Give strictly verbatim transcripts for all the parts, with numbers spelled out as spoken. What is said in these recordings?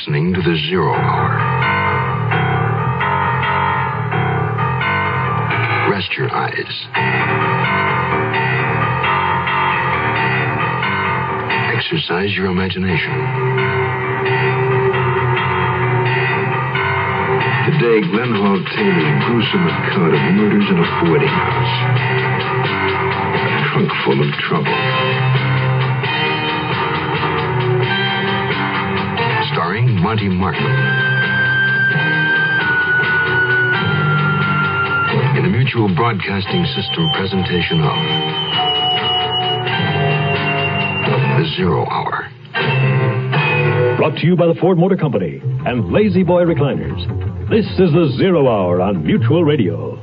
listening to the Zero Hour. Rest your eyes. Exercise your imagination. Today, Glenn Hall Taylor's gruesome account of murders in a boarding house. A trunk full of trouble. Starring Monty Markham. In the Mutual Broadcasting System presentation of The Zero Hour. Brought to you by the Ford Motor Company and Lazy Boy Recliners. This is The Zero Hour on Mutual Radio.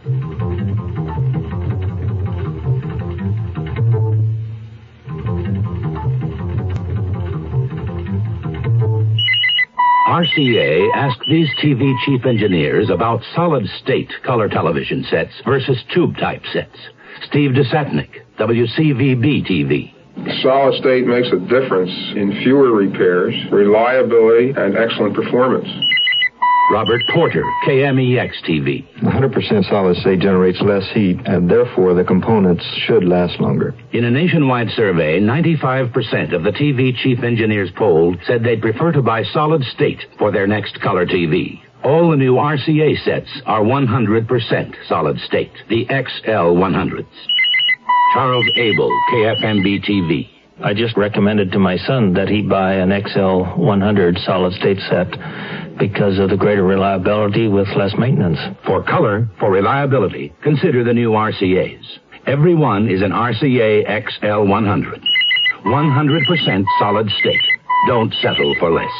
R C A asked these T V chief engineers about solid-state color television sets versus tube-type sets. Steve Desatnik, W C V B T V. Solid state makes a difference in fewer repairs, reliability, and excellent performance. Robert Porter, K M E X T V. one hundred percent solid state generates less heat, and therefore the components should last longer. In a nationwide survey, ninety-five percent of the T V chief engineers polled said they'd prefer to buy solid state for their next color T V. All the new R C A sets are one hundred percent solid state, the X L one hundreds. Charles Abel, K F M B T V. I just recommended to my son that he buy an X L one hundred solid-state set because of the greater reliability with less maintenance. For color, for reliability, consider the new R C As. Every one is an R C A X L one hundred. one hundred percent solid state. Don't settle for less.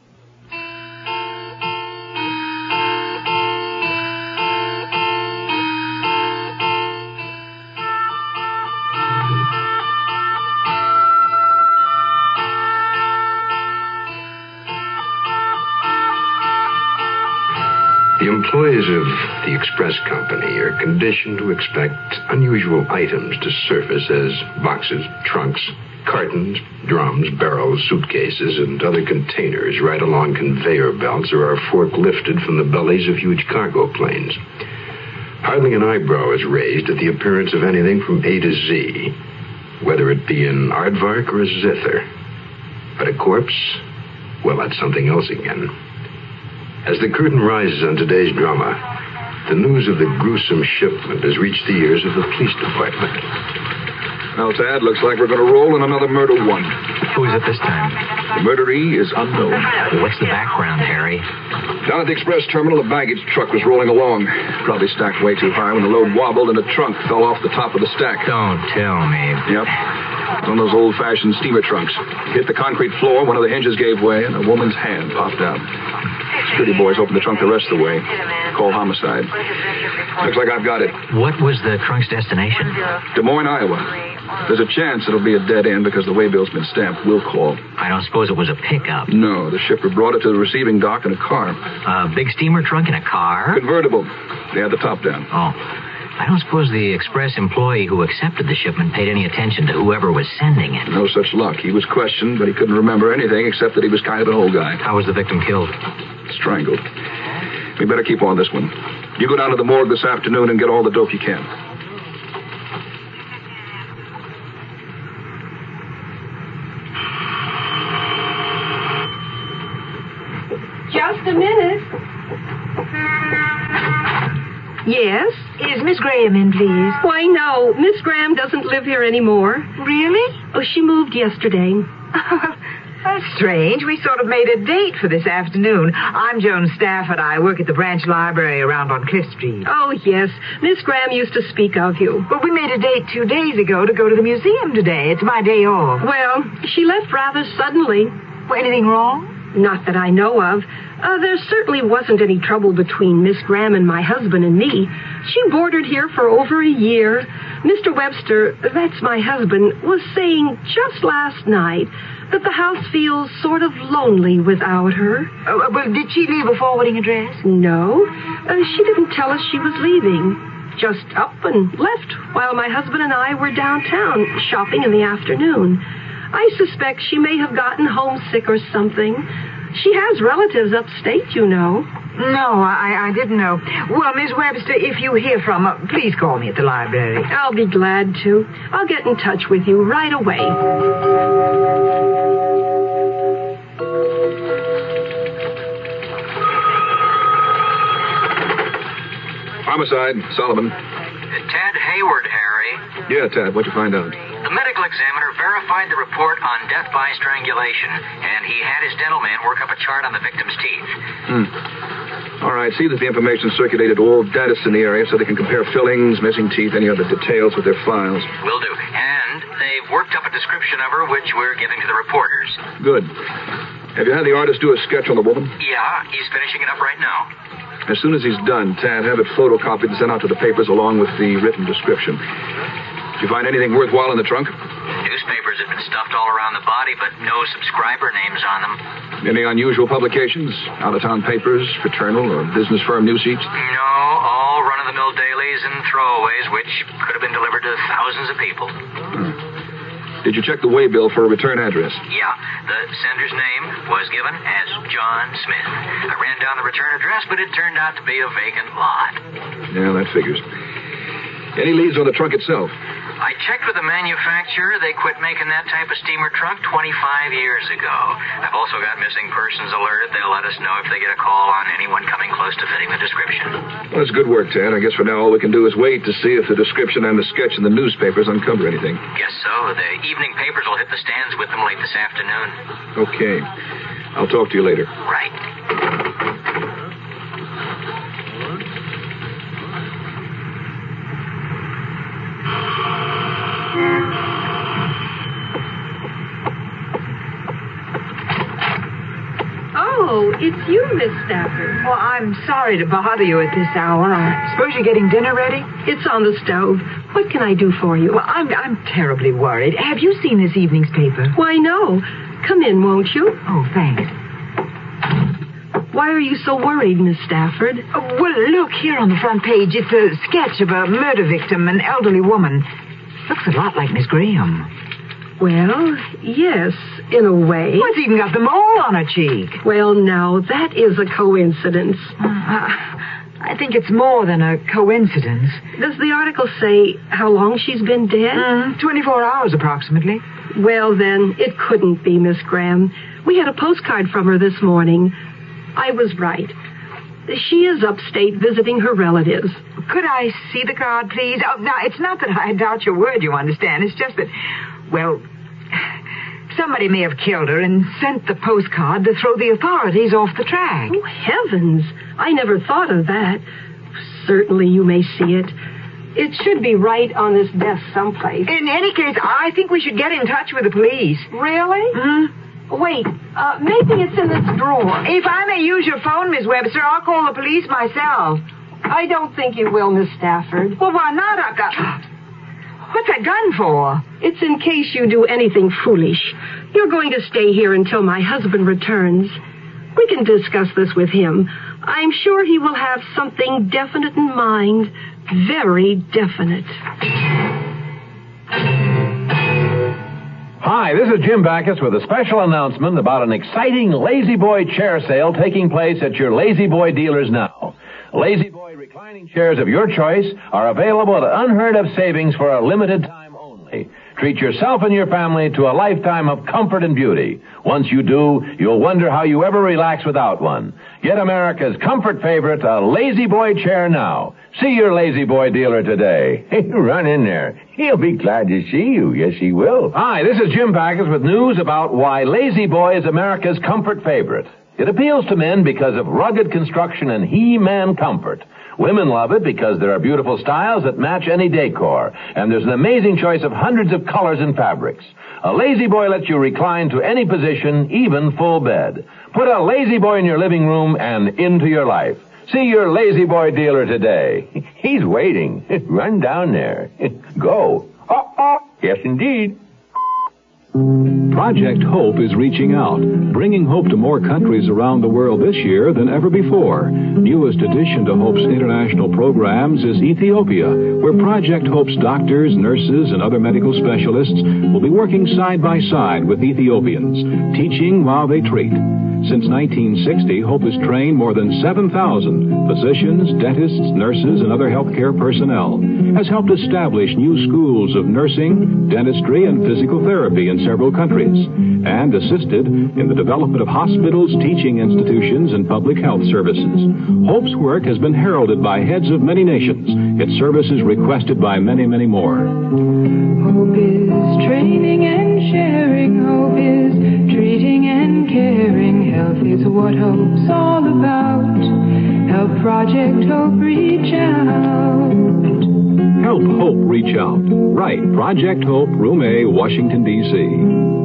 The employees of the Express Company are conditioned to expect unusual items to surface as boxes, trunks, cartons, drums, barrels, suitcases, and other containers right along conveyor belts or are forklifted from the bellies of huge cargo planes. Hardly an eyebrow is raised at the appearance of anything from A to Z, whether it be an aardvark or a zither. But a corpse? Well, that's something else again. As the curtain rises on today's drama, the news of the gruesome shipment has reached the ears of the police department. Well, Tad, looks like we're going to roll in another murder one. Who is it this time? The murderee is unknown. What's the background, Harry? Down at the express terminal, a baggage truck was rolling along. Probably stacked way too high when the load wobbled and the trunk fell off the top of the stack. Don't tell me. Yep. One of those old-fashioned steamer trunks. Hit the concrete floor, one of the hinges gave way, and a woman's hand popped out. Security boys opened the trunk the rest of the way. Call homicide. Looks like I've got it. What was the trunk's destination? Des Moines, Iowa. There's a chance it'll be a dead end because the waybill's been stamped. We'll call. I don't suppose it was a pickup. No, the shipper brought it to the receiving dock in a car. A big steamer trunk in a car? Convertible. They had the top down. Oh. I don't suppose the express employee who accepted the shipment paid any attention to whoever was sending it. No such luck. He was questioned, but he couldn't remember anything except that he was kind of an old guy. How was the victim killed? Strangled. We better keep on this one. You go down to the morgue this afternoon and get all the dope you can. Just a minute. Yes? Is Miss Graham in, please? Why, no. Miss Graham doesn't live here anymore. Really? Oh, she moved yesterday. That's strange. We sort of made a date for this afternoon. I'm Joan Stafford. I work at the branch library around on Cliff Street. Oh, yes. Miss Graham used to speak of you. But we made a date two days ago to go to the museum today. It's my day off. Well, she left rather suddenly. Well, anything wrong? Not that I know of. Uh, there certainly wasn't any trouble between Miss Graham and my husband and me. She boarded here for over a year. Mister Webster, that's my husband, was saying just last night that the house feels sort of lonely without her. Uh, well, did she leave a forwarding address? No. Uh, she didn't tell us she was leaving. Just up and left while my husband and I were downtown shopping in the afternoon. I suspect she may have gotten homesick or something. She has relatives upstate, you know. No, I, I didn't know. Well, Miss Webster, if you hear from her, please call me at the library. I'll be glad to. I'll get in touch with you right away. Homicide, Solomon. Ted Hayward, Harry. Yeah, Ted, what'd you find out? The medical examiner verified the report on death by strangulation, and he had his dental man work up a chart on the victim's teeth. Hmm. All right, see that the information circulated to all dentists in the area so they can compare fillings, missing teeth, any other details with their files. Will do. And they've worked up a description of her, which we're giving to the reporters. Good. Have you had the artist do a sketch on the woman? Yeah, he's finishing it up right now. As soon as he's done, Tad, have it photocopied and sent out to the papers along with the written description. Did you find anything worthwhile in the trunk? Newspapers have been stuffed all around the body, but no subscriber names on them. Any unusual publications? Out-of-town papers, fraternal or business firm news sheets? No, all run-of-the-mill dailies and throwaways, which could have been delivered to thousands of people. Hmm. Did you check the waybill for a return address? Yeah. The sender's name was given as John Smith. I ran down the return address, but it turned out to be a vacant lot. Yeah, that figures. Any leads on the trunk itself? I checked with the manufacturer. They quit making that type of steamer trunk twenty-five years ago. I've also got missing persons alert. They'll let us know if they get a call on anyone coming close to fitting the description. Well, that's good work, Ted. I guess for now all we can do is wait to see if the description and the sketch in the newspapers uncover anything. Guess so. The evening papers will hit the stands with them late this afternoon. Okay. I'll talk to you later. Right. Oh, it's you, Miss Stafford. Well, I'm sorry to bother you at this hour. I suppose you're getting dinner ready? It's on the stove. What can I do for you? Well, I'm, I'm terribly worried. Have you seen this evening's paper? Why, no. Come in, won't you? Oh, thanks. Why are you so worried, Miss Stafford? Oh, well, look, here on the front page. It's a sketch of a murder victim, an elderly woman. Looks a lot like Miss Graham. Well, yes, in a way. Well, it's even got the mole on her cheek. Well, now, that is a coincidence. Uh, I think it's more than a coincidence. Does the article say how long she's been dead? Mm, twenty-four hours, approximately. Well, then, it couldn't be Miss Graham. We had a postcard from her this morning. I was right. She is upstate visiting her relatives. Could I see the card, please? Oh, now, it's not that I doubt your word, you understand. It's just that, well, somebody may have killed her and sent the postcard to throw the authorities off the track. Oh, heavens. I never thought of that. Certainly you may see it. It should be right on this desk someplace. In any case, I think we should get in touch with the police. Really? Mm-hmm. Wait, uh, maybe it's in this drawer. If I may use your phone, Miss Webster, I'll call the police myself. I don't think you will, Miss Stafford. Well, why not? I've got... What's that gun for? It's in case you do anything foolish. You're going to stay here until my husband returns. We can discuss this with him. I'm sure he will have something definite in mind. Very definite. Hi, this is Jim Backus with a special announcement about an exciting Lazy Boy chair sale taking place at your Lazy Boy dealers now. Lazy Boy reclining chairs of your choice are available at unheard of savings for a limited time only. Treat yourself and your family to a lifetime of comfort and beauty. Once you do, you'll wonder how you ever relax without one. Get America's comfort favorite, a Lazy Boy chair now. See your Lazy Boy dealer today. Hey, run in there. He'll be glad to see you. Yes, he will. Hi, this is Jim Backus with news about why Lazy Boy is America's comfort favorite. It appeals to men because of rugged construction and He-Man comfort. Women love it because there are beautiful styles that match any decor, and there's an amazing choice of hundreds of colors and fabrics. A Lazy Boy lets you recline to any position, even full bed. Put a Lazy Boy in your living room and into your life. See your Lazy Boy dealer today. He's waiting. Run down there. Go. Uh-uh. Yes, indeed. Project Hope is reaching out, bringing hope to more countries around the world this year than ever before. Newest addition to Hope's international programs is Ethiopia, where Project Hope's doctors, nurses, and other medical specialists will be working side by side with Ethiopians, teaching while they treat. Since nineteen sixty, Hope has trained more than seven thousand physicians, dentists, nurses, and other healthcare personnel, has helped establish new schools of nursing, dentistry, and physical therapy in several countries, and assisted in the development of hospitals, teaching institutions, and public health services. Hope's work has been heralded by heads of many nations, its services requested by many, many more. Hope is training and sharing. Hope is treating and caring. Health is what Hope's all about. Help Project Hope reach out. Help Hope reach out. Right, Project Hope, Room A, Washington, D C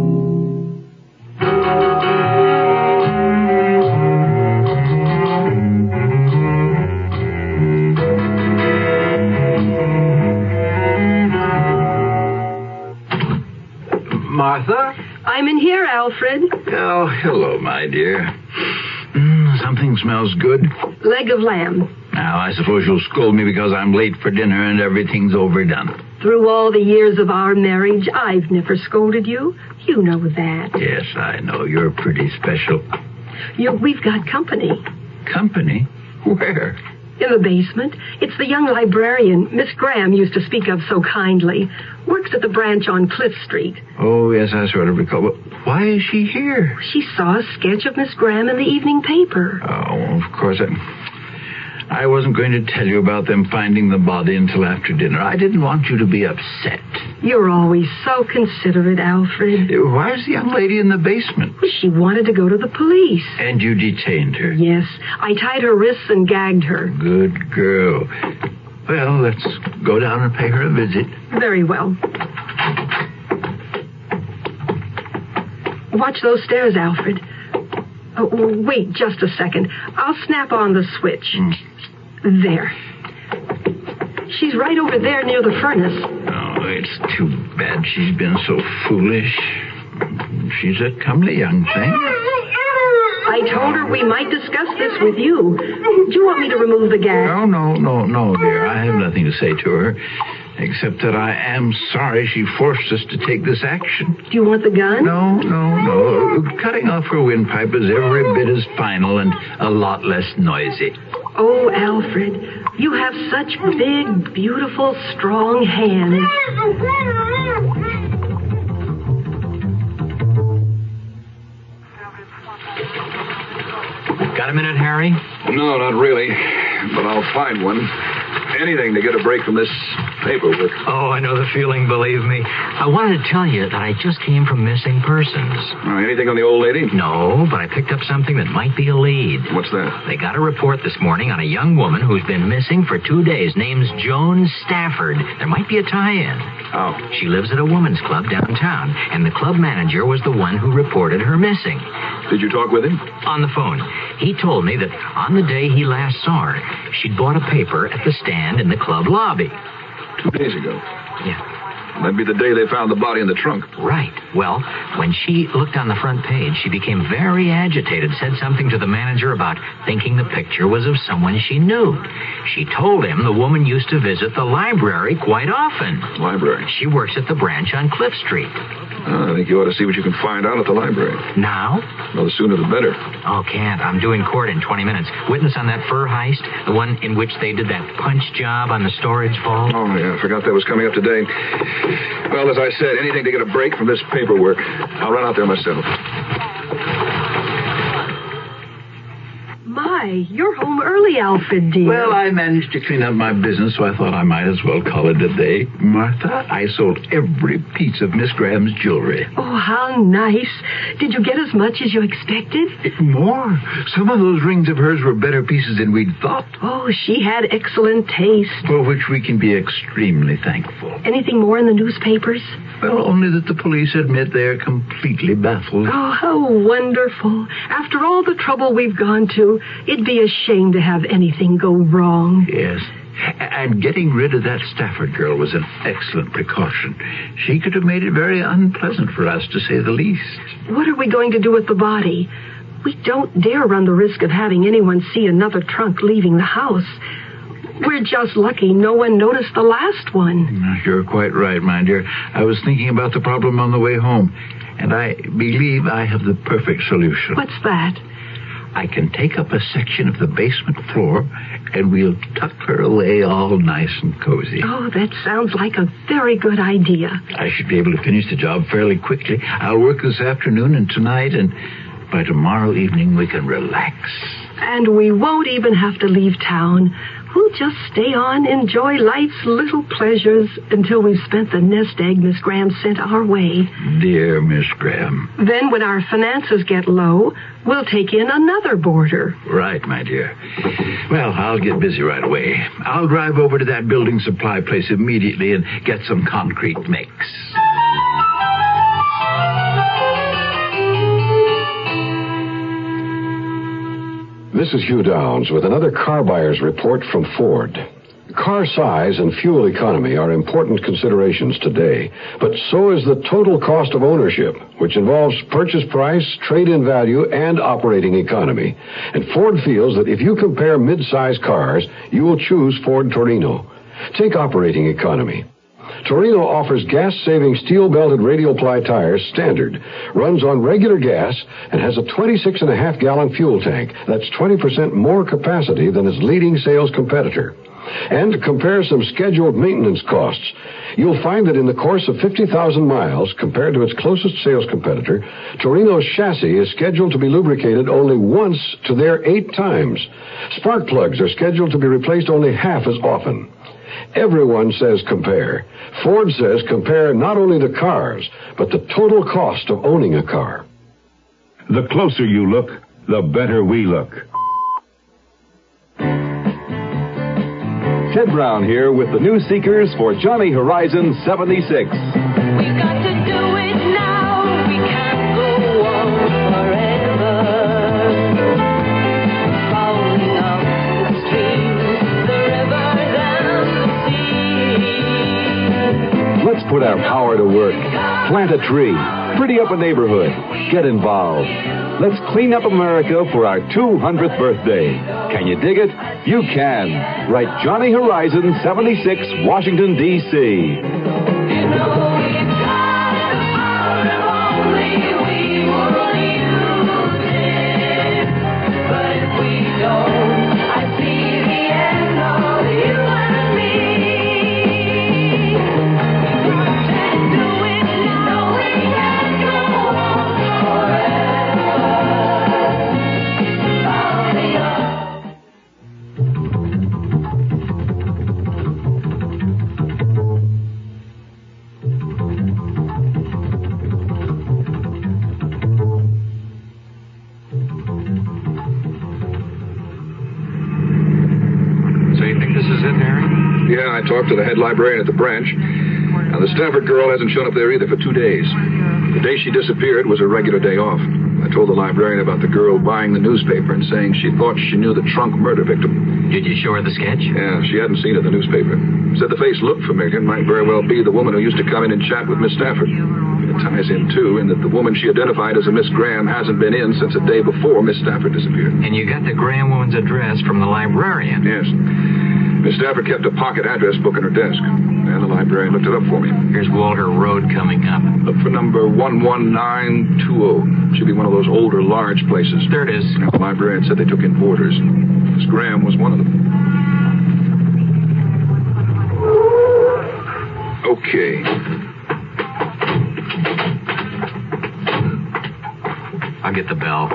Martha? I'm in here, Alfred. Oh, hello, my dear. Mm, something smells good. Leg of lamb. Now, I suppose you'll scold me because I'm late for dinner and everything's overdone. Through all the years of our marriage, I've never scolded you. You know that. Yes, I know. You're pretty special. You, we've got company. Company? Where? In the basement. It's the young librarian Miss Graham used to speak of so kindly. Works at the branch on Cliff Street. Oh, yes, I sort of recall. But why is she here? She saw a sketch of Miss Graham in the evening paper. Oh, of course. I, I wasn't going to tell you about them finding the body until after dinner. I didn't want you to be upset. You're always so considerate, Alfred. Why is the young lady in the basement? She wanted to go to the police. And you detained her? Yes. I tied her wrists and gagged her. Good girl. Well, let's go down and pay her a visit. Very well. Watch those stairs, Alfred. Oh, wait just a second. I'll snap on the switch. Mm. There. She's right over there near the furnace. Oh, it's too bad she's been so foolish. She's a comely young thing. I told her we might discuss this with you. Do you want me to remove the gas? No, no, no, no, dear. I have nothing to say to her, except that I am sorry she forced us to take this action. Do you want the gun? No, no, no. Cutting off her windpipe is every bit as final and a lot less noisy. Oh, Alfred, you have such big, beautiful, strong hands. Got a minute, Harry? No, not really. But I'll find one. Anything to get a break from this paperwork. Oh, I know the feeling, believe me. I wanted to tell you that I just came from missing persons. Uh, anything on the old lady? No, but I picked up something that might be a lead. What's that? They got a report this morning on a young woman who's been missing for two days. Name's Joan Stafford. There might be a tie-in. Oh. She lives at a women's club downtown, and the club manager was the one who reported her missing. Did you talk with him? On the phone. He told me that on the day he last saw her, she'd bought a paper at the stand in the club lobby. Two days ago? Yeah. That'd be the day they found the body in the trunk. Right. Well, when she looked on the front page, she became very agitated, said something to the manager about thinking the picture was of someone she knew. She told him the woman used to visit the library quite often. Library? She works at the branch on Cliff Street. Uh, I think you ought to see what you can find out at the library. Now? Well, the sooner the better. Oh, can't. I'm doing court in twenty minutes. Witness on that fur heist, the one in which they did that punch job on the storage vault. Oh, yeah, I forgot that was coming up today. Well, as I said, anything to get a break from this paperwork. I'll run out there myself. My, you're home early, Alfred, dear. Well, I managed to clean up my business, so I thought I might as well call it a day. Martha, I sold every piece of Miss Graham's jewelry. Oh, how nice. Did you get as much as you expected? More. Some of those rings of hers were better pieces than we'd thought. Oh, she had excellent taste. For which we can be extremely thankful. Anything more in the newspapers? Well, only that the police admit they're completely baffled. Oh, how wonderful. After all the trouble we've gone to, it'd be a shame to have anything go wrong. Yes. And getting rid of that Stafford girl was an excellent precaution. She could have made it very unpleasant for us, to say the least. What are we going to do with the body? We don't dare run the risk of having anyone see another trunk leaving the house. We're just lucky no one noticed the last one. You're quite right, my dear. I was thinking about the problem on the way home, and I believe I have the perfect solution. What's that? I can take up a section of the basement floor, and we'll tuck her away all nice and cozy. Oh, that sounds like a very good idea. I should be able to finish the job fairly quickly. I'll work this afternoon and tonight, and by tomorrow evening we can relax. And we won't even have to leave town. We'll just stay on, enjoy life's little pleasures until we've spent the nest egg Miss Graham sent our way. Dear Miss Graham. Then when our finances get low, we'll take in another boarder. Right, my dear. Well, I'll get busy right away. I'll drive over to that building supply place immediately and get some concrete mix. This is Hugh Downs with another car buyer's report from Ford. Car size and fuel economy are important considerations today, but so is the total cost of ownership, which involves purchase price, trade-in value, and operating economy. And Ford feels that if you compare mid-size cars, you will choose Ford Torino. Take operating economy. Torino offers gas-saving steel-belted radial ply tires standard, runs on regular gas, and has a twenty-six and a half gallon fuel tank. That's twenty percent more capacity than its leading sales competitor. And compare some scheduled maintenance costs. You'll find that in the course of fifty thousand miles, compared to its closest sales competitor, Torino's chassis is scheduled to be lubricated only once to their eight times. Spark plugs are scheduled to be replaced only half as often. Everyone says compare. Ford says compare not only the cars, but the total cost of owning a car. The closer you look, the better we look. Ted Brown here with the new Seekers for Johnny Horizon seventy-six. We've got to do it now. We can't go on forever. Following up the streams, the rivers and the sea. Let's put our power to work. Plant a tree. Pretty up a neighborhood. Get involved. Let's clean up America for our two hundredth birthday. Can you dig it? You can. Write Johnny Horizon seventy-six, Washington, D C I talked to the head librarian at the branch. Now, the Stafford girl hasn't shown up there either for two days. The day she disappeared was a regular day off. I told the librarian about the girl buying the newspaper and saying she thought she knew the Trunk murder victim. Did you show her the sketch? Yeah, she hadn't seen it in the newspaper. Said the face looked familiar. Might very well be the woman who used to come in and chat with Miss Stafford. It ties in, too, in that the woman she identified as a Miss Graham hasn't been in since the day before Miss Stafford disappeared. And you got the Graham woman's address from the librarian? Yes. Miss Stafford kept a pocket address book in her desk, and the librarian looked it up for me. Here's Walter Road coming up. Look for number one one nine two zero. Should be one of those older, large places. There it is. And the librarian said they took in boarders. Miss Graham was one of them. Okay. I'll get the bell.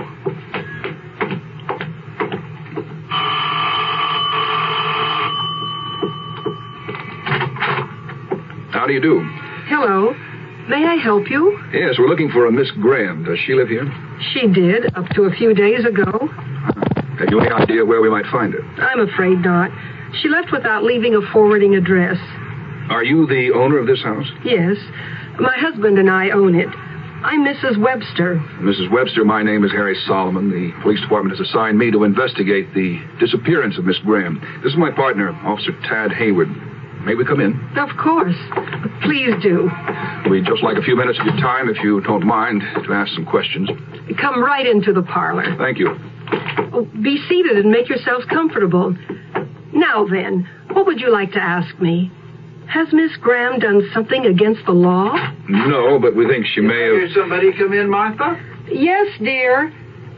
How do you do? Hello. May I help you? Yes, we're looking for a Miss Graham. Does she live here? She did, up to a few days ago. Have you any idea where we might find her? I'm afraid not. She left without leaving a forwarding address. Are you the owner of this house? Yes. My husband and I own it. I'm Missus Webster. Missus Webster, my name is Harry Solomon. The police department has assigned me to investigate the disappearance of Miss Graham. This is my partner, Officer Tad Hayward. May we come in? Of course. Please do. We'd just like a few minutes of your time, if you don't mind, to ask some questions. Come right into the parlor. Thank you. Oh, be seated and make yourselves comfortable. Now then, what would you like to ask me? Has Miss Graham done something against the law? No, but we think she may have... Hear somebody come in, Martha? Yes, dear.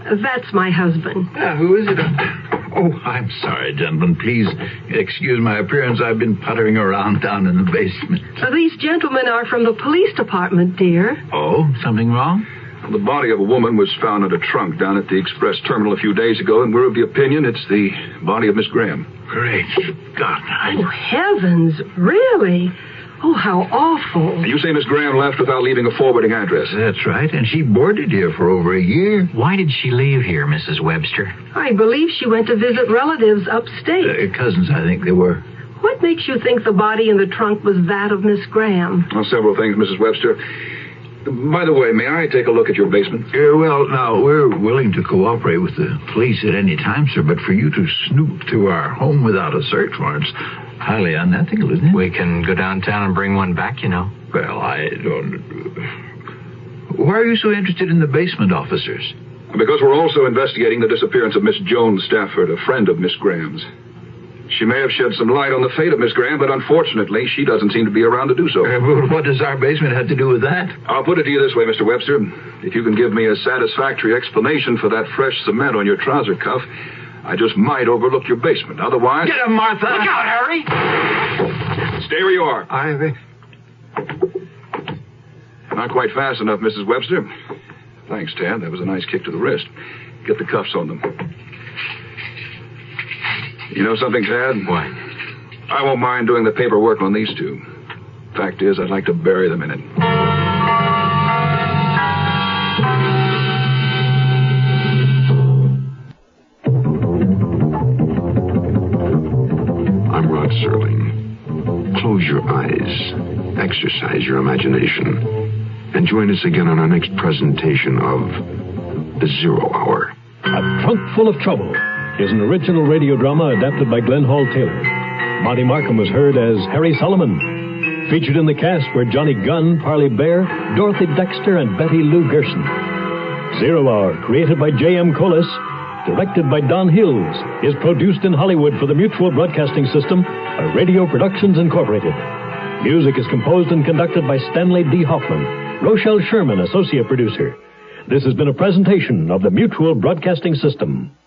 That's my husband. Yeah, who is it? Oh, I'm sorry, gentlemen. Please excuse my appearance. I've been puttering around down in the basement. Uh, these gentlemen are from the police department, dear. Oh, something wrong? The body of a woman was found in a trunk down at the express terminal a few days ago, and we're of the opinion it's the body of Miss Graham. Great God. I... Oh, heavens, really? Oh, how awful. You say Miss Graham left without leaving a forwarding address? That's right, and she boarded here for over a year. Why did she leave here, Missus Webster? I believe she went to visit relatives upstate. Uh, cousins, I think they were. What makes you think the body in the trunk was that of Miss Graham? Well, several things, Missus Webster. By the way, may I take a look at your basement? Uh, well, now, we're willing to cooperate with the police at any time, sir, but for you to snoop through our home without a search warrant's highly unethical, isn't it? We can go downtown and bring one back, you know. Well, I don't... Why are you so interested in the basement, officers? Because we're also investigating the disappearance of Miss Joan Stafford, a friend of Miss Graham's. She may have shed some light on the fate of Miss Graham, but unfortunately, she doesn't seem to be around to do so. Uh, well, what does our basement have to do with that? I'll put it to you this way, Mister Webster. If you can give me a satisfactory explanation for that fresh cement on your trouser cuff, I just might overlook your basement. Otherwise... Get him, Martha! Look out, Harry! Stay where you are. I... Not quite fast enough, Missus Webster. Thanks, Tad. That was a nice kick to the wrist. Get the cuffs on them. You know something, Tad? What? I won't mind doing the paperwork on these two. Fact is, I'd like to bury them in it. I'm Rod Serling. Close your eyes, exercise your imagination, and join us again on our next presentation of The Zero Hour. A Trunk Full of Trouble is an original radio drama adapted by Glenn Hall Taylor. Monty Markham was heard as Harry Solomon. Featured in the cast were Johnny Gunn, Parley Bear, Dorothy Dexter, and Betty Lou Gerson. Zero Hour, created by J M Collis, directed by Don Hills, is produced in Hollywood for the Mutual Broadcasting System, a Radio Productions Incorporated. Music is composed and conducted by Stanley D. Hoffman. Rochelle Sherman, associate producer. This has been a presentation of the Mutual Broadcasting System.